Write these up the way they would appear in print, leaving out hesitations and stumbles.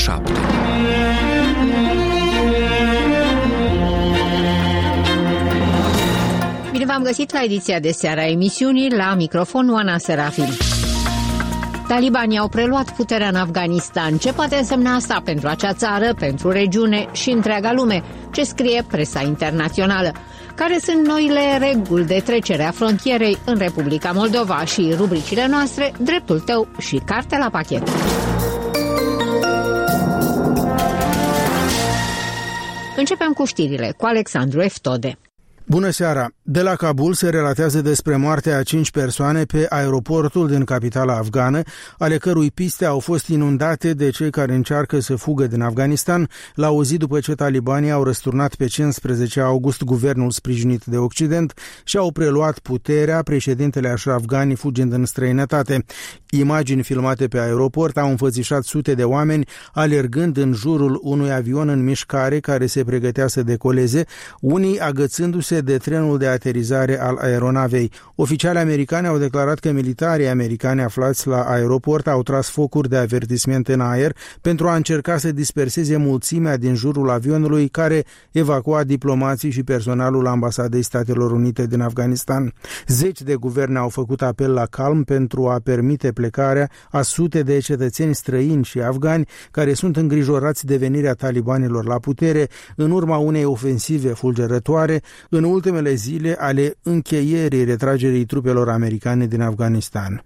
7. Bine v-am găsit la ediția de seară a emisiunii, la microfon Oana Serafim. Talibanii au preluat puterea în Afganistan. Ce poate însemna asta pentru acea țară, pentru regiune și întreaga lume? Ce scrie presa internațională? Care sunt noile reguli de trecere a frontierei în Republica Moldova? Și rubricile noastre, dreptul tău și carte la pachet. Începem cu știrile cu Alexandru Eftode. Bună seara! De la Kabul se relatează despre moartea a 5 persoane pe aeroportul din capitala afgană, ale cărui piste au fost inundate de cei care încearcă să fugă din Afganistan, la o zi după ce talibanii au răsturnat pe 15 august guvernul sprijinit de Occident și au preluat puterea, președintele Ashraf Ghani fugind în străinătate. Imagini filmate pe aeroport au înfățișat sute de oameni alergând în jurul unui avion în mișcare care se pregătea să decoleze, unii agățându-se de trenul de aterizare al aeronavei. Oficiali americani au declarat că militarii americani aflați la aeroport au tras focuri de avertisment în aer pentru a încerca să disperseze mulțimea din jurul avionului care evacua diplomații și personalul ambasadei Statelor Unite din Afganistan. Zeci de guverne au făcut apel la calm pentru a permite plecarea a sute de cetățeni străini și afgani care sunt îngrijorați de venirea talibanilor la putere în urma unei ofensive fulgerătoare în ultimele zile ale încheierii retragerii trupelor americane din Afganistan.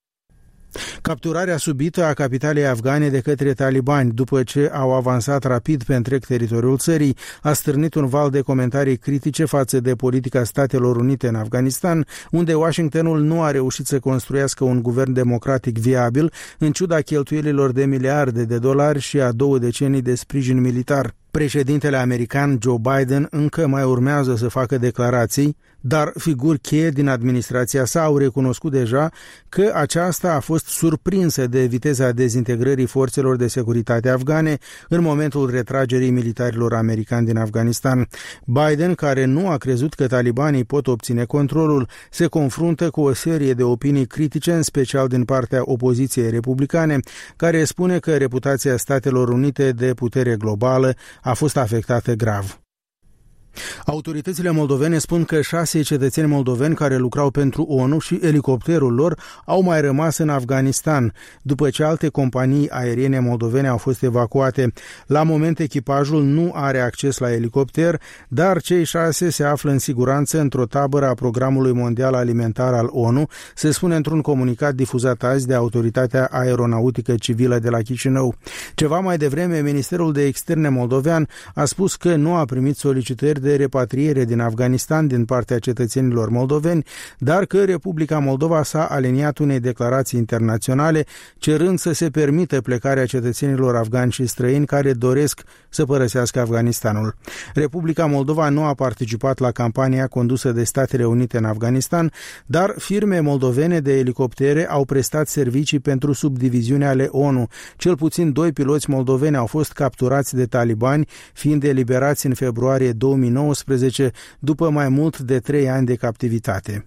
Capturarea subită a capitalei afgane de către talibani după ce au avansat rapid pe întreg teritoriul țării a stârnit un val de comentarii critice față de politica Statelor Unite în Afganistan, unde Washingtonul nu a reușit să construiască un guvern democratic viabil în ciuda cheltuielilor de miliarde de dolari și a 2 decenii de sprijin militar. Președintele american Joe Biden încă mai urmează să facă declarații, dar figuri cheie din administrația sa au recunoscut deja că aceasta a fost surprinsă de viteza dezintegrării forțelor de securitate afgane în momentul retragerii militarilor americani din Afganistan. Biden, care nu a crezut că talibanii pot obține controlul, se confruntă cu o serie de opinii critice, în special din partea opoziției republicane, care spune că reputația Statelor Unite de putere globală a fost afectată grav. Autoritățile moldovene spun că 6 cetățeni moldoveni care lucrau pentru ONU și elicopterul lor au mai rămas în Afganistan, după ce alte companii aeriene moldovene au fost evacuate. La moment echipajul nu are acces la elicopter, dar cei 6 se află în siguranță într-o tabără a Programului Mondial Alimentar al ONU, se spune într-un comunicat difuzat azi de Autoritatea Aeronautică Civilă de la Chișinău. Ceva mai devreme, Ministerul de Externe moldovean a spus că nu a primit solicitări de repatriere din Afganistan din partea cetățenilor moldoveni, dar că Republica Moldova s-a aliniat unei declarații internaționale cerând să se permită plecarea cetățenilor afgani și străini care doresc să părăsească Afganistanul. Republica Moldova nu a participat la campania condusă de Statele Unite în Afganistan, dar firme moldovene de elicoptere au prestat servicii pentru subdiviziuni ale ONU. Cel puțin 2 piloți moldoveni au fost capturați de talibani, fiind eliberați în februarie 2019, după mai mult de 3 ani de captivitate.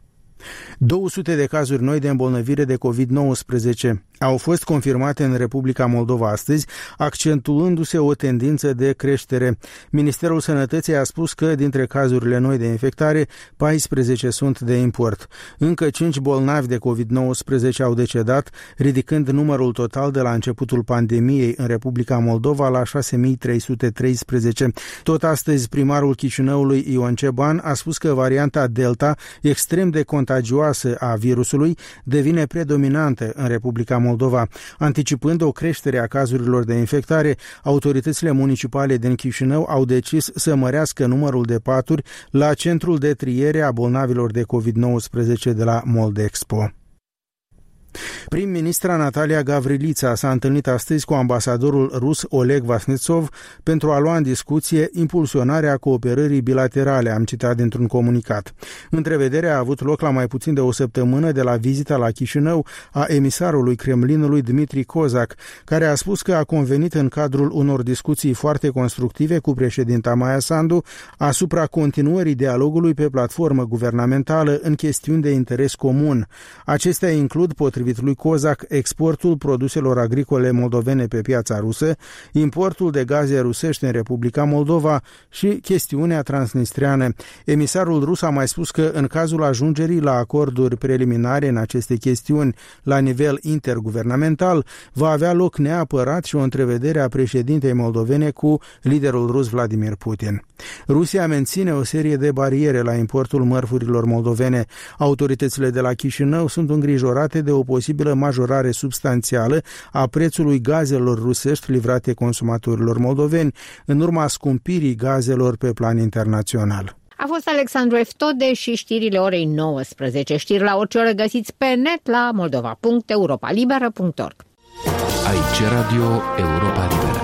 200 de cazuri noi de îmbolnăvire de COVID-19 au fost confirmate în Republica Moldova astăzi, accentuându-se o tendință de creștere. Ministerul Sănătății a spus că dintre cazurile noi de infectare, 14 sunt de import. Încă 5 bolnavi de COVID-19 au decedat, ridicând numărul total de la începutul pandemiei în Republica Moldova la 6.313. Tot astăzi, primarul Chișinăului Ion Ceban a spus că varianta Delta, extrem de contagioasă a virusului, devine predominantă în Republica Moldova. Anticipând o creștere a cazurilor de infectare, autoritățile municipale din Chișinău au decis să mărească numărul de paturi la centrul de triere a bolnavilor de COVID-19 de la Moldexpo. Prim-ministra Natalia Gavrilița s-a întâlnit astăzi cu ambasadorul rus Oleg Vasnetsov pentru a lua în discuție impulsionarea cooperării bilaterale, am citat dintr-un comunicat. Întrevederea a avut loc la mai puțin de o săptămână de la vizita la Chișinău a emisarului Kremlinului Dmitri Kozak, care a spus că a convenit în cadrul unor discuții foarte constructive cu președinta Maia Sandu asupra continuării dialogului pe platformă guvernamentală în chestiuni de interes comun. Acestea includ, potrivit Potrivit lui Kozak, exportul produselor agricole moldovene pe piața rusă, importul de gaze rusești în Republica Moldova și chestiunea transnistreană. Emisarul rus a mai spus că în cazul ajungerii la acorduri preliminare în aceste chestiuni la nivel interguvernamental, va avea loc neapărat și o întrevedere a președintei moldovene cu liderul rus Vladimir Putin. Rusia menține o serie de bariere la importul mărfurilor moldovene. Autoritățile de la Chișinău sunt îngrijorate de o posibilă majorare substanțială a prețului gazelor rusești livrate consumatorilor moldoveni în urma scumpirii gazelor pe plan internațional. A fost Alexandru Eftode și știrile orei 19. Știri la orice oră găsiți pe net la moldova.europalibera.org. Aici Radio Europa Liberă.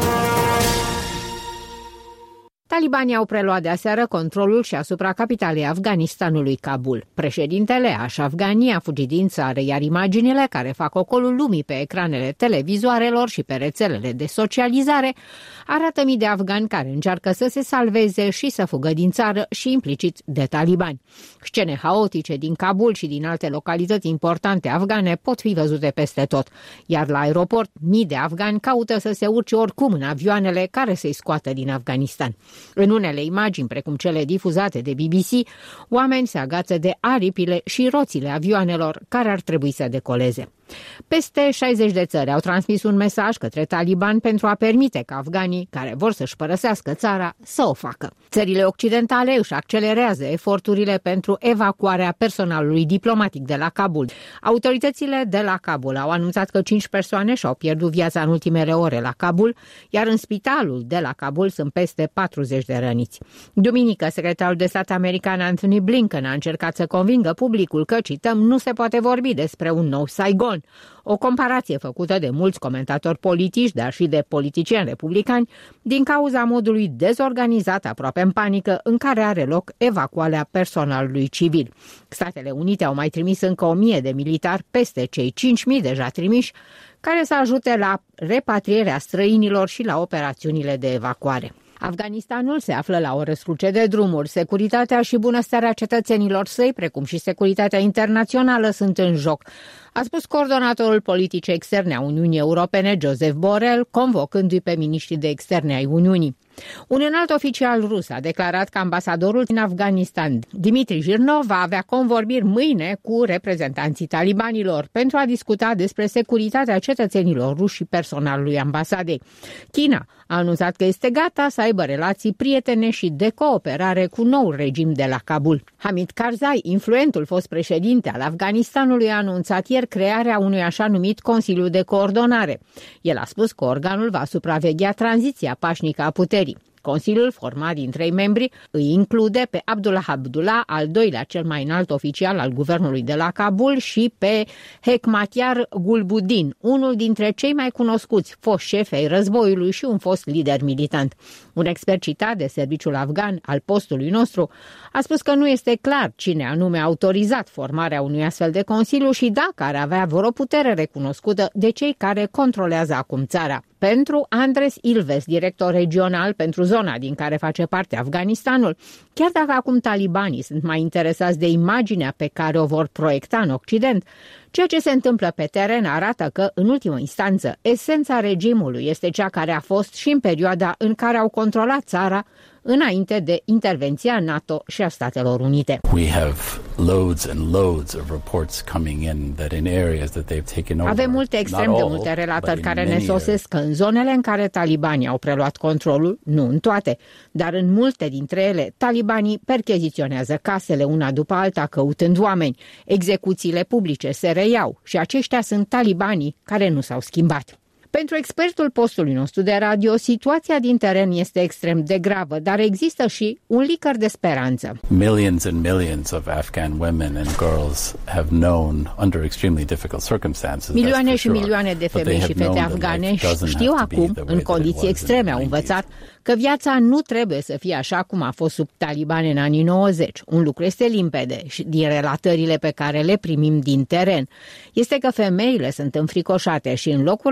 Talibanii au preluat de aseară controlul și asupra capitalei Afganistanului, Kabul. Președintele Ashraf Ghani a fugit din țară, iar imaginile care fac ocolul lumii pe ecranele televizoarelor și pe rețelele de socializare arată mii de afgani care încearcă să se salveze și să fugă din țară și implicit de talibani. Scene haotice din Kabul și din alte localități importante afgane pot fi văzute peste tot, iar la aeroport mii de afgani caută să se urce oricum în avioanele care să-i scoată din Afganistan. În unele imagini, precum cele difuzate de BBC, oameni se agață de aripile și roțile avioanelor care ar trebui să decoleze. Peste 60 de țări au transmis un mesaj către talibani pentru a permite ca afganii care vor să-și părăsească țara să o facă. Țările occidentale își accelerează eforturile pentru evacuarea personalului diplomatic de la Kabul. Autoritățile de la Kabul au anunțat că 5 persoane și-au pierdut viața în ultimele ore la Kabul, iar în spitalul de la Kabul sunt peste 40 de răniți. Duminică, secretarul de stat american Anthony Blinken a încercat să convingă publicul că, cităm, nu se poate vorbi despre un nou Saigon. O comparație făcută de mulți comentatori politici, dar și de politicieni republicani, din cauza modului dezorganizat, aproape în panică, în care are loc evacuarea personalului civil. Statele Unite au mai trimis încă 1000 de militari peste cei 5000 deja trimiși, care să ajute la repatrierea străinilor și la operațiunile de evacuare. Afganistanul se află la o răscruce de drumuri. Securitatea și bunăstarea cetățenilor săi, precum și securitatea internațională, sunt în joc, a spus coordonatorul politic externe a Uniunii Europene, Joseph Borrell, convocându-i pe miniștrii de externe ai Uniunii. Un înalt oficial rus a declarat că ambasadorul din Afganistan, Dmitri Jirnov, va avea convorbiri mâine cu reprezentanții talibanilor pentru a discuta despre securitatea cetățenilor ruși și personalului ambasadei. China a anunțat că este gata să aibă relații prietene și de cooperare cu noul regim de la Kabul. Hamid Karzai, influentul fost președinte al Afganistanului, a anunțat ieri crearea unui așa numit Consiliu de Coordonare. El a spus că organul va supraveghea tranziția pașnică a puterii. Consiliul, format din 3 membri, îi include pe Abdullah Abdullah, al doilea cel mai înalt oficial al guvernului de la Kabul, și pe Hekmatyar Gulbuddin, unul dintre cei mai cunoscuți foști șefi ai războiului și un fost lider militant. Un expert citat de serviciul afgan al postului nostru a spus că nu este clar cine anume a autorizat formarea unui astfel de consiliu și dacă ar avea vreo putere recunoscută de cei care controlează acum țara. Pentru Andres Ilves, director regional pentru zona din care face parte Afganistanul, chiar dacă acum talibanii sunt mai interesați de imaginea pe care o vor proiecta în Occident, ceea ce se întâmplă pe teren arată că, în ultimă instanță, esența regimului este cea care a fost și în perioada în care au controlat țara înainte de intervenția NATO și a Statelor Unite. Avem multe extrem de multe relatări care ne sosesc că în zonele în care talibanii au preluat controlul, nu în toate, dar în multe dintre ele, talibanii percheziționează casele una după alta căutând oameni, execuțiile publice se reiau și aceștia sunt talibanii care nu s-au schimbat. Pentru expertul postului nostru de radio, situația din teren este extrem de gravă, dar există și un licăr de speranță. Millions and millions of Afghan women and girls have known under extremely difficult circumstances. Milioane și milioane de femei și fete afgane știu acum, în condiții extreme, au învățat că viața nu trebuie să fie așa cum a fost sub talibani în anii 90. Un lucru este limpede și din relatările pe care le primim din teren. Este că femeile sunt înfricoșate și în locurile în care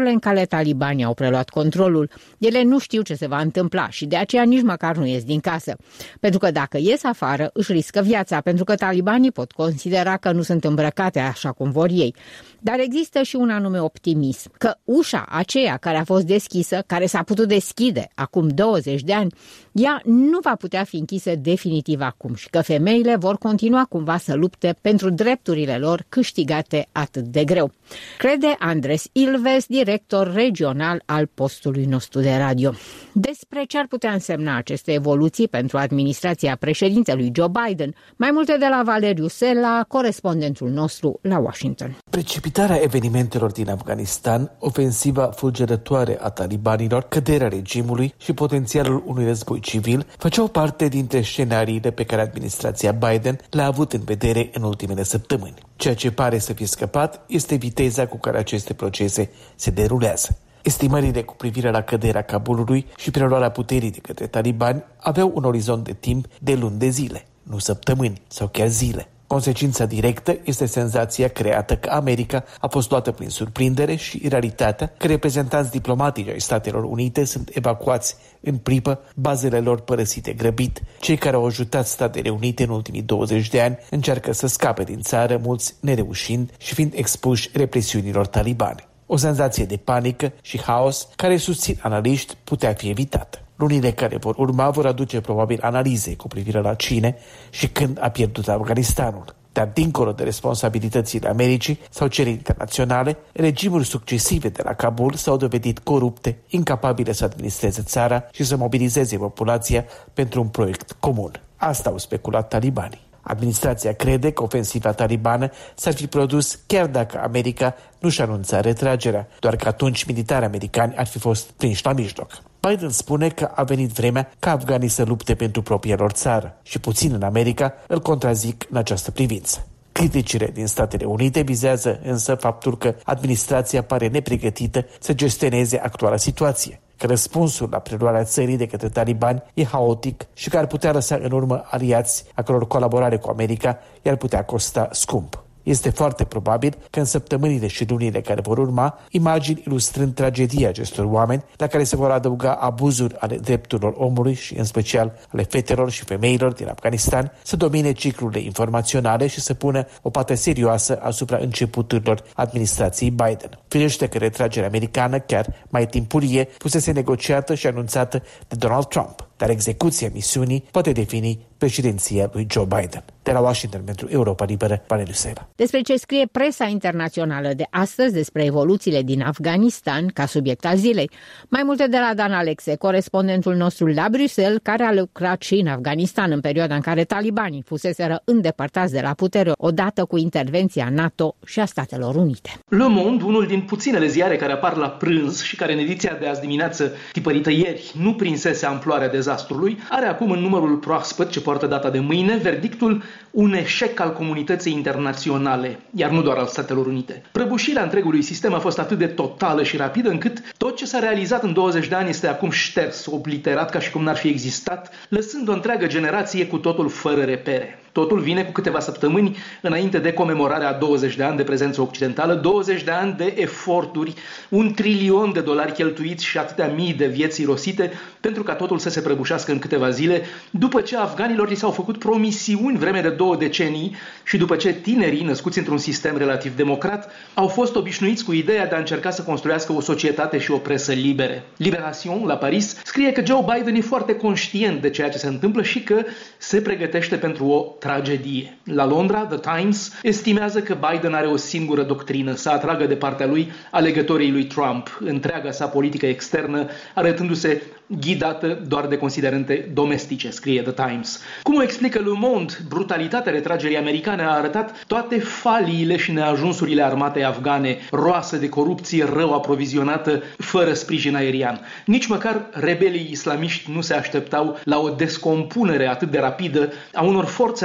talibanii au preluat controlul. Ele nu știu ce se va întâmpla și de aceea nici măcar nu ies din casă. Pentru că dacă ies afară, își riscă viața, pentru că talibanii pot considera că nu sunt îmbrăcate așa cum vor ei. Dar există și un anume optimism, că ușa aceea care a fost deschisă, care s-a putut deschide acum 20 de ani, ea nu va putea fi închisă definitiv acum și că femeile vor continua cumva să lupte pentru drepturile lor câștigate atât de greu. Crede Andres Ilves, director regional al postului nostru de radio. Despre ce ar putea însemna aceste evoluții pentru administrația președintelui Joe Biden, mai multe de la Valeriu Sela, corespondentul nostru la Washington. Precipitarea evenimentelor din Afganistan, ofensiva fulgerătoare a talibanilor, căderea regimului și potențialul unui război civil făceau parte dintre scenariile pe care administrația Biden le-a avut în vedere în ultimele săptămâni. Ceea ce pare să fie scăpat este viteza cu care aceste procese se derulează. Estimările cu privire la căderea Kabulului și preluarea puterii de către talibani aveau un orizont de timp de luni de zile, nu săptămâni sau chiar zile. Consecința directă este senzația creată că America a fost luată prin surprindere și realitatea că reprezentanți diplomatici ai Statelor Unite sunt evacuați în pripă, bazele lor părăsite grăbit. Cei care au ajutat Statele Unite în ultimii 20 de ani încearcă să scape din țară, mulți nereușind și fiind expuși represiunilor talibane. O senzație de panică și haos care, susțin analiști, putea fi evitată. Lunile care vor urma vor aduce probabil analize cu privire la cine și când a pierdut Afganistanul. Dar dincolo de responsabilitățile Americii sau cele internaționale, regimuri succesive de la Kabul s-au dovedit corupte, incapabile să administreze țara și să mobilizeze populația pentru un proiect comun. Asta au speculat talibanii. Administrația crede că ofensiva talibană s-ar fi produs chiar dacă America nu-și anunța retragerea, doar că atunci militarii americani ar fi fost prinși la mijloc. Biden spune că a venit vremea ca afganii să lupte pentru propria lor țară și puțin în America îl contrazic în această privință. Criticile din Statele Unite vizează însă faptul că administrația pare nepregătită să gestioneze actuala situație, că răspunsul la preluarea țării de către talibani e haotic și că ar putea lăsa în urmă aliați a căror colaborare cu America i-ar putea costa scump. Este foarte probabil că în săptămânile și lunile care vor urma, imagini ilustrând tragedia acestor oameni, la care se vor adăuga abuzuri ale drepturilor omului și în special ale fetelor și femeilor din Afganistan, să domine ciclurile informaționale și să pună o pată serioasă asupra începuturilor administrației Biden. Firește că retragerea americană, chiar mai timpurie, fusese negociată și anunțată de Donald Trump, dar execuția misiunii poate defini președinția lui Joe Biden. De la Washington pentru Europa Liberă, Valeriu Sela. Despre ce scrie presa internațională de astăzi despre evoluțiile din Afganistan ca subiect al zilei. Mai multe de la Dan Alexe, corespondentul nostru la Bruxelles, care a lucrat și în Afganistan în perioada în care talibanii fuseseră îndepărtați de la putere odată cu intervenția NATO și a Statelor Unite. Le Monde, unul din puținele ziare care apar la prânz și care în ediția de azi dimineață, tipărită ieri, nu prinsese amploarea dezastrului, are acum în numărul proaspăt ce poartă data de mâine verdictul un eșec al comunității internaționale, iar nu doar al Statelor Unite. Prăbușirea întregului sistem a fost atât de totală și rapidă încât tot ce s-a realizat în 20 de ani este acum șters, obliterat ca și cum n-ar fi existat, lăsând o întreagă generație cu totul fără repere. Totul vine cu câteva săptămâni înainte de comemorarea a 20 de ani de prezență occidentală, 20 de ani de eforturi, $1 trilion cheltuiți și atâtea mii de vieți irosite pentru ca totul să se prăbușească în câteva zile, după ce afganilor li s-au făcut promisiuni vreme de 2 decenii și după ce tinerii, născuți într-un sistem relativ democrat, au fost obișnuiți cu ideea de a încerca să construiască o societate și o presă libere. Libération, la Paris, scrie că Joe Biden e foarte conștient de ceea ce se întâmplă și că se pregătește pentru o tragedie. La Londra, The Times estimează că Biden are o singură doctrină, să atragă de partea lui alegătorii lui Trump, întreaga sa politică externă, arătându-se ghidată doar de considerente domestice, scrie The Times. Cum o explică Le Monde, brutalitatea retragerii americane a arătat toate faliile și neajunsurile armatei afgane, roasă de corupție, rău aprovizionată, fără sprijin aerian. Nici măcar rebelii islamiști nu se așteptau la o descompunere atât de rapidă a unor forțe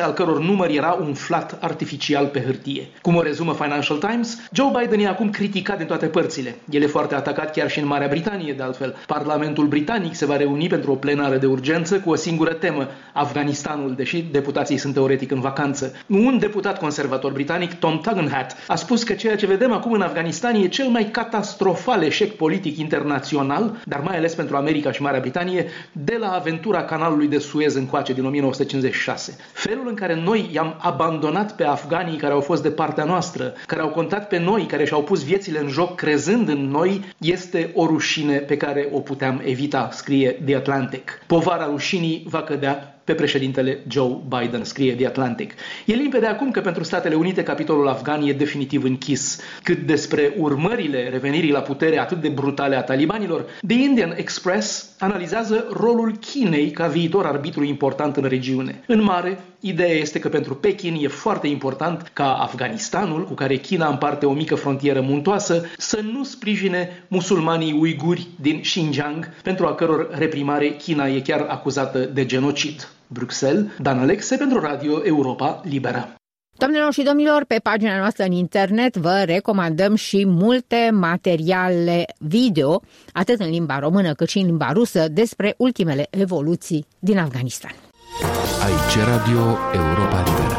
al căror număr era umflat artificial pe hârtie. Cum o rezumă Financial Times, Joe Biden e acum criticat din toate părțile. El e foarte atacat chiar și în Marea Britanie, de altfel. Parlamentul britanic se va reuni pentru o plenară de urgență cu o singură temă, Afganistanul, deși deputații sunt teoretic în vacanță. Un deputat conservator britanic, Tom Tugendhat, a spus că ceea ce vedem acum în Afganistan e cel mai catastrofal eșec politic internațional, dar mai ales pentru America și Marea Britanie, de la aventura canalului de Suez încoace din 1956. Felul în care noi i-am abandonat pe afganii care au fost de partea noastră, care au contat pe noi, care și-au pus viețile în joc crezând în noi, este o rușine pe care o puteam evita, scrie The Atlantic. Povara rușinii va cădea pe președintele Joe Biden, scrie The Atlantic. E limpede acum că pentru Statele Unite capitolul afgan e definitiv închis. Cât despre urmările revenirii la putere atât de brutale a talibanilor, The Indian Express analizează rolul Chinei ca viitor arbitru important în regiune. În mare, ideea este că pentru Pekin e foarte important ca Afganistanul, cu care China împarte o mică frontieră muntoasă, să nu sprijine musulmanii uiguri din Xinjiang, pentru a căror reprimare China e chiar acuzată de genocid. Bruxelles, Dan Alexe pentru Radio Europa Liberă. Doamnelor și domnilor, pe pagina noastră în internet vă recomandăm și multe materiale video, atât în limba română cât și în limba rusă, despre ultimele evoluții din Afganistan. Aici Radio Europa Liberă.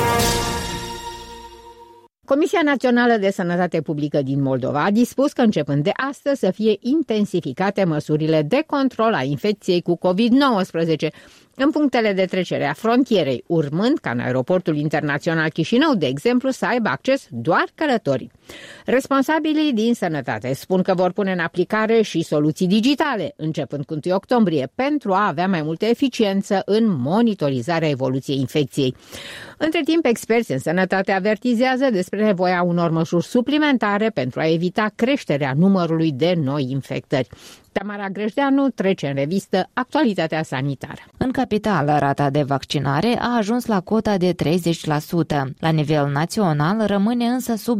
Comisia Națională de Sănătate Publică din Moldova a dispus că începând de astăzi să fie intensificate măsurile de control a infecției cu COVID-19 în punctele de trecere a frontierei, urmând ca în aeroportul internațional Chișinău, de exemplu, să aibă acces doar călătorii. Responsabilii din sănătate spun că vor pune în aplicare și soluții digitale, începând cu 1 octombrie, pentru a avea mai multă eficiență în monitorizarea evoluției infecției. Între timp, experți în sănătate avertizează despre nevoia unor măsuri suplimentare pentru a evita creșterea numărului de noi infectări. Tamara Grejdeanu trece în revistă actualitatea sanitară. În capitală, rata de vaccinare a ajuns la cota de 30%. La nivel național rămâne însă sub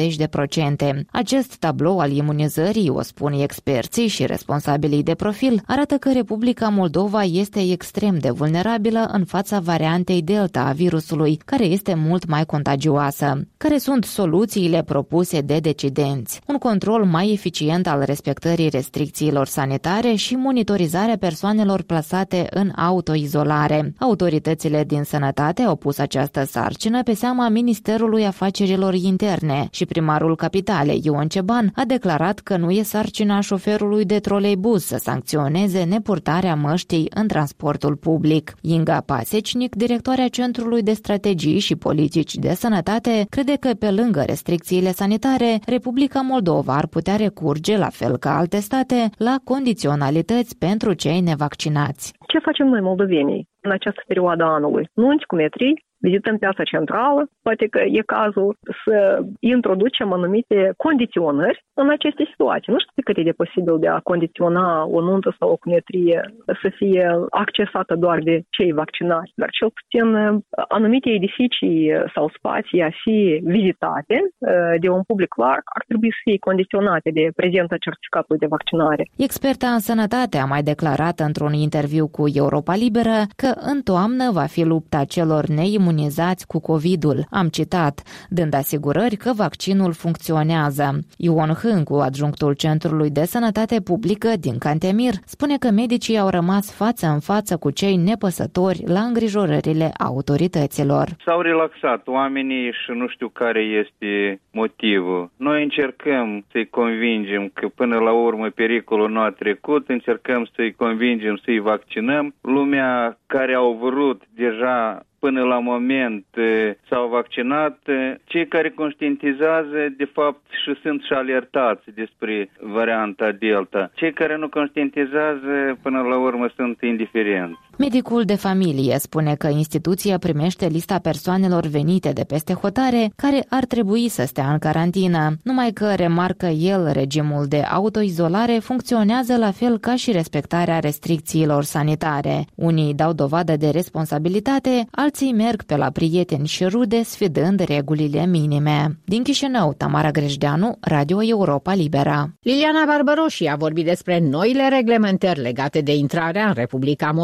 20%. Acest tablou al imunizării, o spun experții și responsabilii de profil, arată că Republica Moldova este extrem de vulnerabilă în fața variantei Delta a virusului, care este mult mai contagioasă. Care sunt soluțiile propuse de decidenți? Un control mai eficient al respectării restricțiilor sanitare și monitorizarea persoanelor plasate în autoizolare. Autoritățile din sănătate au pus această sarcină pe seama Ministerului Afacerilor Interne și primarul capitalei, Ion Ceban, a declarat că nu e sarcina șoferului de troleibuz să sancționeze nepurtarea măștii în transportul public. Inga Pasecnic, directoarea Centrului de Strategii și Politici de Sănătate, crede că pe lângă restricțiile sanitare, Republica Moldova ar putea recurge, la fel ca alte state, la condiționalități pentru cei nevaccinați. Ce facem noi, moldovenii, în această perioadă a anului? Nunți cu metrii, vizităm piața centrală, poate că e cazul să introducem anumite condiționări în aceste situații. Nu știu cât e de posibil de a condiționa o nuntă sau o cumetrie să fie accesată doar de cei vaccinați, dar cel puțin anumite edificii sau spații a fi vizitate de un public larg ar trebui să fie condiționate de prezența certificatului de vaccinare. Experta în sănătate a mai declarat într-un interviu cu Europa Liberă că în toamnă va fi lupta celor neimunizați cu COVID-ul. Am citat, dând asigurări că vaccinul funcționează. Ion Hâncu, adjunctul Centrului de Sănătate Publică din Cantemir, spune că medicii au rămas față în față cu cei nepăsători la îngrijorările autorităților. S-au relaxat oamenii și nu știu care este motivul. Noi încercăm să-i convingem că până la urmă pericolul nu a trecut, încercăm să-i convingem să-i vaccinăm. Lumea care au vrut deja până la moment s-au vaccinat, cei care conștientizează, de fapt, și sunt și alertați despre varianta Delta. Cei care nu conștientizează, până la urmă, sunt indiferenți. Medicul de familie spune că instituția primește lista persoanelor venite de peste hotare care ar trebui să stea în carantină, numai că, remarcă el, regimul de autoizolare funcționează la fel ca și respectarea restricțiilor sanitare. Unii dau dovadă de responsabilitate, alții merg pe la prieteni și rude sfidând regulile minime. Din Chișinău, Tamara Grejdeanu, Radio Europa Liberă. Liliana Barbaroși a vorbit despre noile reglementări legate de intrarea în Republica Moldova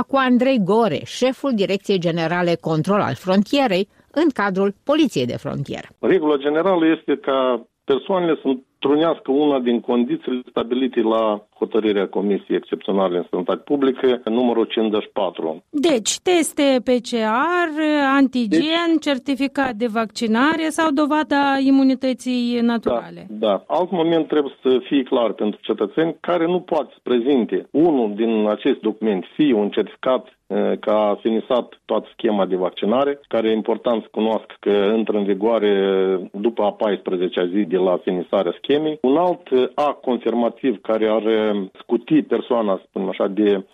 cu Andrei Gore, șeful Direcției Generale Control al Frontierei, în cadrul Poliției de Frontieră. Regula generală este ca persoanele să întrunească una din condițiile stabilite la hotărârea Comisiei Excepționale în Sănătate Publică, numărul 54. Deci, teste PCR, antigen, certificat de vaccinare sau dovada imunității naturale. Da. Alt moment trebuie să fie clar pentru cetățeni care nu poate să prezinte unul din aceste documente, fie un certificat că a finisat toată schema de vaccinare, care e important să cunoască că intră în vigoare după a 14-a zi de la finisarea schemei. Un alt act confirmativ care ar scuti persoana, să spunem așa, de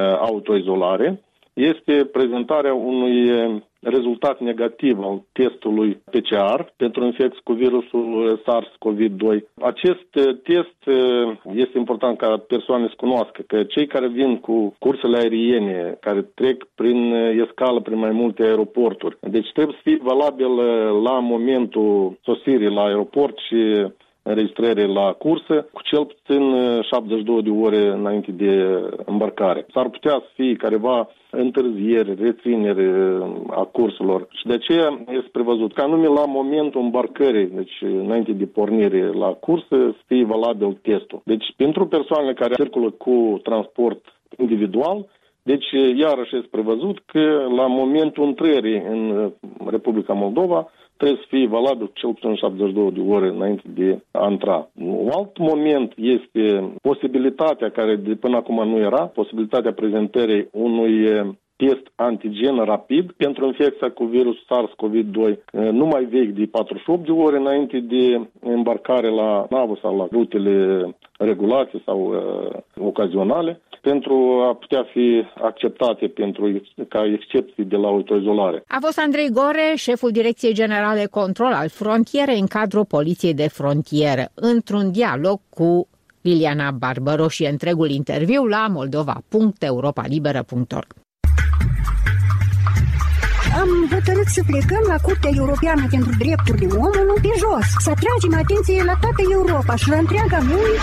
autoizolare este prezentarea unui rezultat negativ al testului PCR pentru infecție cu virusul SARS-CoV-2. Acest test este important ca persoanele să cunoască că cei care vin cu cursele aeriene, care trec prin escală prin mai multe aeroporturi, deci trebuie să fie valabil la momentul sosirii la aeroport și înregistrări la cursă cu cel puțin 72 de ore înainte de îmbarcare. S-ar putea să fie careva întârzieri, rețineri a cursurilor și de aceea este prevăzut că anume la momentul îmbarcării, deci înainte de pornire la cursă, să fie valabil testul. Deci pentru persoanele care circulă cu transport individual, deci iarăși este prevăzut că la momentul intrării în Republica Moldova trebuie să fie valabil cel puțin 72 de ore înainte de a intra. Un alt moment este posibilitatea, care de până acum nu era, posibilitatea prezentării unui test antigen rapid pentru infecția cu virusul SARS-CoV-2 nu mai vechi de 48 de ore înainte de îmbarcare la navă sau la rutele regulate sau ocazionale, pentru a putea fi acceptate ca excepții de la autoizolare. A fost Andrei Gore, șeful Direcției Generale Control al Frontierei în cadrul Poliției de Frontieră, într-un dialog cu Liliana Barbaro și întregul interviu la moldova.europalibera.org. Am hotărât să plecăm la Curtea Europeană pentru Drepturile Omului pe jos, să atragem atenție la toată Europa și la întreaga lume.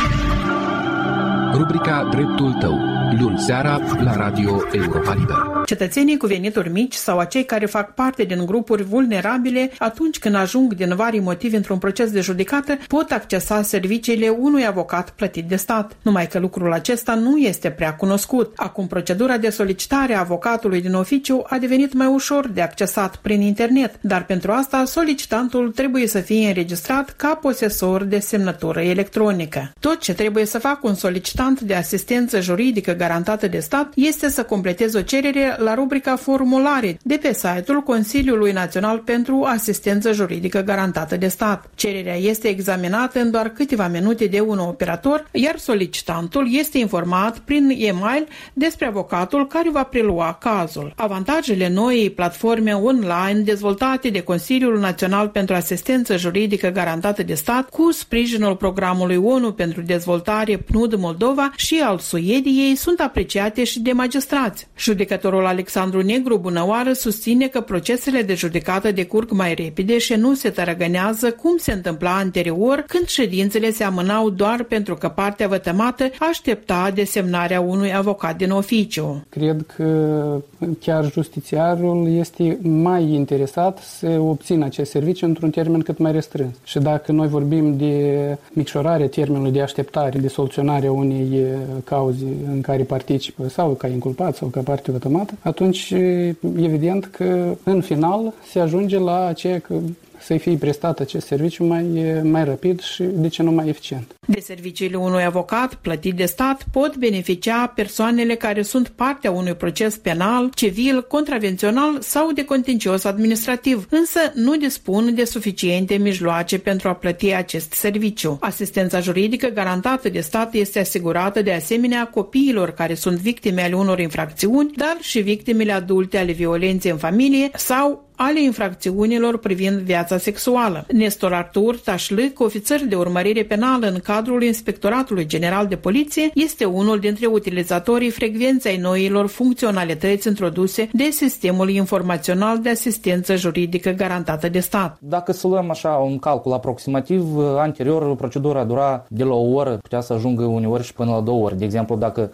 Rubrica Dreptul tău, luni seara la Radio Europa Liberă. Cetățenii cu venituri mici sau acei care fac parte din grupuri vulnerabile, atunci când ajung din vari motive într-un proces de judecată, pot accesa serviciile unui avocat plătit de stat. Numai că lucrul acesta nu este prea cunoscut. Acum, procedura de solicitare a avocatului din oficiu a devenit mai ușor de accesat prin internet, dar pentru asta solicitantul trebuie să fie înregistrat ca posesor de semnătură electronică. Tot ce trebuie să facă un solicitant de asistență juridică garantată de stat este să completeze o cerere la rubrica Formulare de pe site-ul Consiliului Național pentru Asistență Juridică Garantată de Stat. Cererea este examinată în doar câteva minute de un operator, iar solicitantul este informat prin e-mail despre avocatul care va prelua cazul. Avantajele noii platforme online dezvoltate de Consiliul Național pentru Asistență Juridică Garantată de Stat cu sprijinul programului ONU pentru dezvoltare PNUD Moldova și al Suediei sunt apreciate și de magistrați. Judecătorul Alexandru Negru Bunăoară susține că procesele de judecată decurg mai repede și nu se tărăgânează cum se întâmpla anterior, când ședințele se amânau doar pentru că partea vătămată aștepta desemnarea unui avocat din oficiu. Cred că chiar justițiarul este mai interesat să obțină acest serviciu într-un termen cât mai restrâns. Și dacă noi vorbim de micșorarea termenului de așteptare, de soluționarea unei cauze în care participă sau ca inculpat sau ca parte vătămată, atunci evident că în final se ajunge la aceea că să-i fie prestat acest serviciu mai rapid și, de ce nu, mai eficient. De serviciile unui avocat plătit de stat pot beneficia persoanele care sunt partea unui proces penal, civil, contravențional sau de contencios administrativ, însă nu dispun de suficiente mijloace pentru a plăti acest serviciu. Asistența juridică garantată de stat este asigurată de asemenea copiilor care sunt victime ale unor infracțiuni, dar și victimele adulte ale violenței în familie sau ale infracțiunilor privind viața sexuală. Nestor Artur Tașlâc, ofițer de urmărire penală în cadrul Inspectoratului General de Poliție, este unul dintre utilizatorii frecvenței noilor funcționalități introduse de Sistemul Informațional de Asistență Juridică Garantată de Stat. Dacă să luăm așa un calcul aproximativ, anterior procedura dura de la o oră, putea să ajungă uneori și până la 2 ore. De exemplu, dacă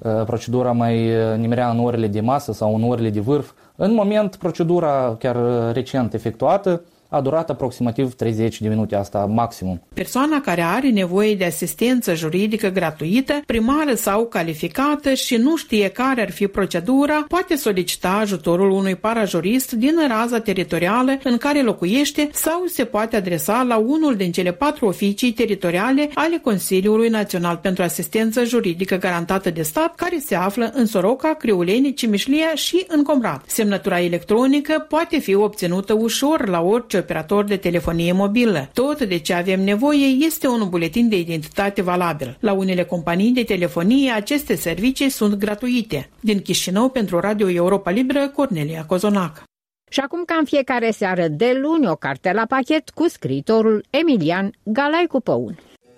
procedura mai nimerea în orele de masă sau în orele de vârf. În moment, procedura chiar recent efectuată a durat aproximativ 30 de minute, asta maximum. Persoana care are nevoie de asistență juridică gratuită, primară sau calificată și nu știe care ar fi procedura, poate solicita ajutorul unui parajurist din raza teritorială în care locuiește sau se poate adresa la unul din cele 4 oficii teritoriale ale Consiliului Național pentru Asistență Juridică Garantată de Stat, care se află în Soroca, Criuleni, Cimișlia și în Comrat. Semnătura electronică poate fi obținută ușor la orice operator de telefonie mobilă. Tot de ce avem nevoie este un buletin de identitate valabil. La unele companii de telefonie, aceste servicii sunt gratuite. Din Chișinău, pentru Radio Europa Liberă, Cornelia Cozonac. Și acum, ca în fiecare seară de luni, o carte la pachet cu scriitorul Emilian Galaicu-Păun.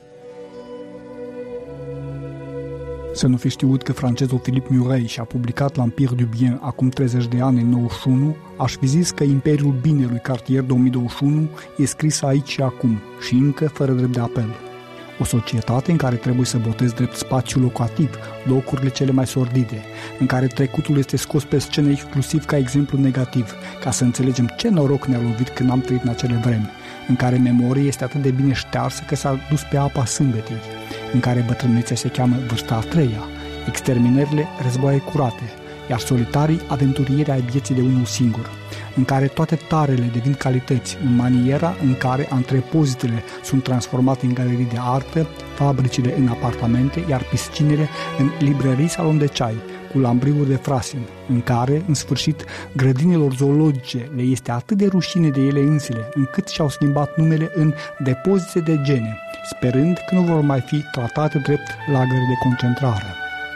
Să nu fi știut că francezul Philippe Murray și-a publicat L'Empire du Bien acum 30 de ani, în 91, aș fi zis că Imperiul Binelui Cartier 2021 e scris aici și acum și încă fără drept de apel. O societate în care trebuie să botezi drept spațiu locativ locurile cele mai sordide, în care trecutul este scos pe scenă exclusiv ca exemplu negativ, ca să înțelegem ce noroc ne-a lovit când am trăit în acele vremi, în care memoria este atât de bine ștearsă că s-a dus pe apa sâmbetei, în care bătrânețea se cheamă vârsta a treia, exterminările războaie curate, iar solitarii aventurieri ai vieții de unul singur, în care toate tarele devin calități, în maniera în care antrepozitele sunt transformate în galerii de artă, fabricile în apartamente, iar piscinele în librării salon de ceai, cu lambriuri de frasin, în care, în sfârșit, grădinilor zoologice le este atât de rușine de ele însele, încât și-au schimbat numele în depozite de gene, sperând că nu vor mai fi tratate drept lagăre de concentrare.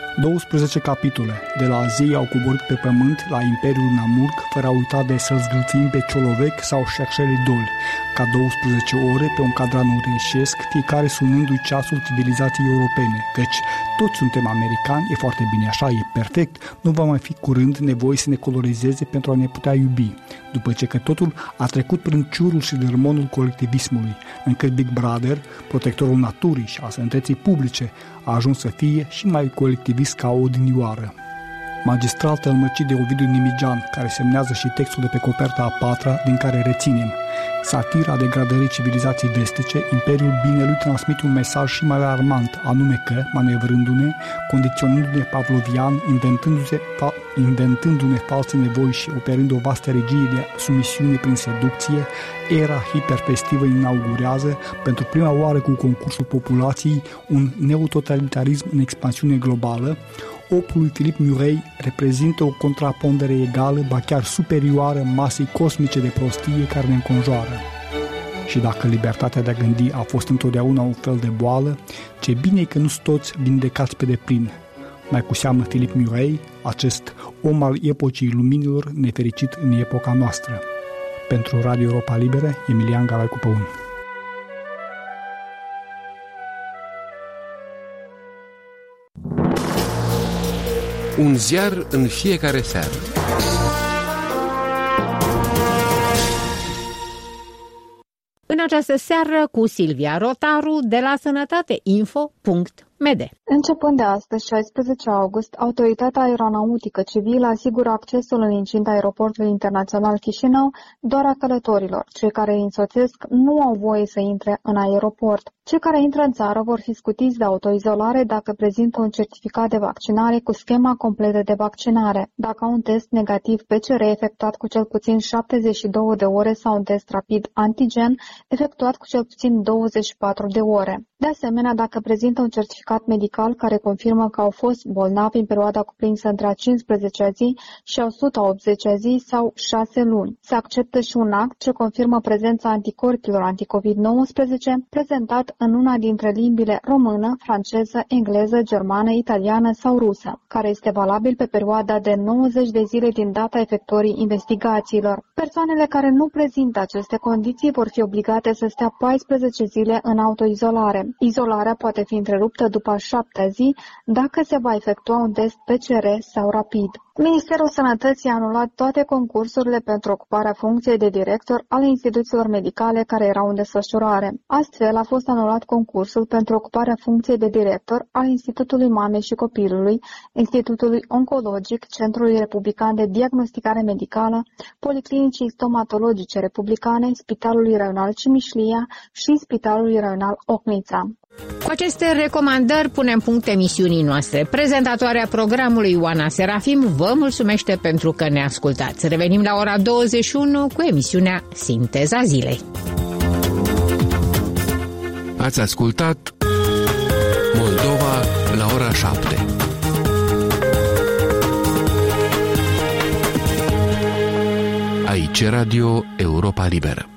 12 capitole, de la zei au coborât pe pământ la Imperiul Namurg, fără a uita de să-l zgâlțim pe Ciolovec sau Șerșeli Doli, ca 12 ore pe un cadran ureșesc, fiecare sunându-i ceasul civilizației europene, căci toți suntem americani, e foarte bine așa, e perfect, nu va mai fi curând nevoie să ne colorizeze pentru a ne putea iubi, după ce că totul a trecut prin ciurul și dărmonul colectivismului, încât Big Brother, protectorul naturii și a sănătății publice, a ajuns să fie și mai colectivist ca odinioară. Magistral tălmăcit de Ovidiu Nimigean, care semnează și textul de pe coperta a patra, din care reținem: satira degradării civilizației vestice, Imperiul Binelui transmite un mesaj și mai alarmant, anume că, manevrându-ne, condiționându-ne pavlovian, inventându-ne false nevoi și operând o vastă regie de sumisiune prin seducție, era hiperfestivă inaugurează, pentru prima oară cu concursul populației, un neototalitarism în expansiune globală. Opul lui Philippe Murray reprezintă o contrapondere egală, ba chiar superioară masei cosmice de prostie care ne înconjoară. Și dacă libertatea de a gândi a fost întotdeauna un fel de boală, ce bine e că nu-s toți vindecați pe deplin. Mai cu seamă Philippe Murray, acest om al epocii luminilor nefericit în epoca noastră. Pentru Radio Europa Liberă, Emilian Galaicu-Păun. Un ziar în fiecare seară. În această seară cu Silvia Rotaru de la sănătateinfo.md. Începând de astăzi, 16 august, Autoritatea Aeronautică Civilă asigură accesul în incinta aeroportului internațional Chișinău doar a călătorilor. Cei care îi însoțesc nu au voie să intre în aeroport. Cei care intră în țară vor fi scutiți de autoizolare dacă prezintă un certificat de vaccinare cu schema completă de vaccinare, dacă au un test negativ PCR efectuat cu cel puțin 72 de ore sau un test rapid antigen efectuat cu cel puțin 24 de ore. De asemenea, dacă prezintă un certificat medical care confirmă că au fost bolnavi în perioada cuprinsă între a 15-a zi și a 180-a zi sau 6 luni. Se acceptă și un act ce confirmă prezența anticorpilor anticovid-19 prezentat în una dintre limbile română, franceză, engleză, germană, italiană sau rusă, care este valabil pe perioada de 90 de zile din data efectuării investigațiilor. Persoanele care nu prezintă aceste condiții vor fi obligate să stea 14 zile în autoizolare. Izolarea poate fi întreruptă după a 7-a zi dacă se va efectua un test PCR sau rapid. Ministerul Sănătății a anulat toate concursurile pentru ocuparea funcției de director ale instituțiilor medicale care erau în desfășurare. Astfel, a fost anulat concursul pentru ocuparea funcției de director al Institutului Mamei și Copilului, Institutului Oncologic, Centrului Republican de Diagnosticare Medicală, Policlinicii Stomatologice Republicane, Spitalului Regional Cimișlia și Spitalului Regional Ocnița. Cu aceste recomandări punem punct emisiunii noastre. Prezentatoarea programului Oana Serafim vă mulțumește pentru că ne ascultați. Revenim la ora 21 cu emisiunea Sinteza Zilei. Ați ascultat Moldova la ora 7. Aici Radio Europa Liberă.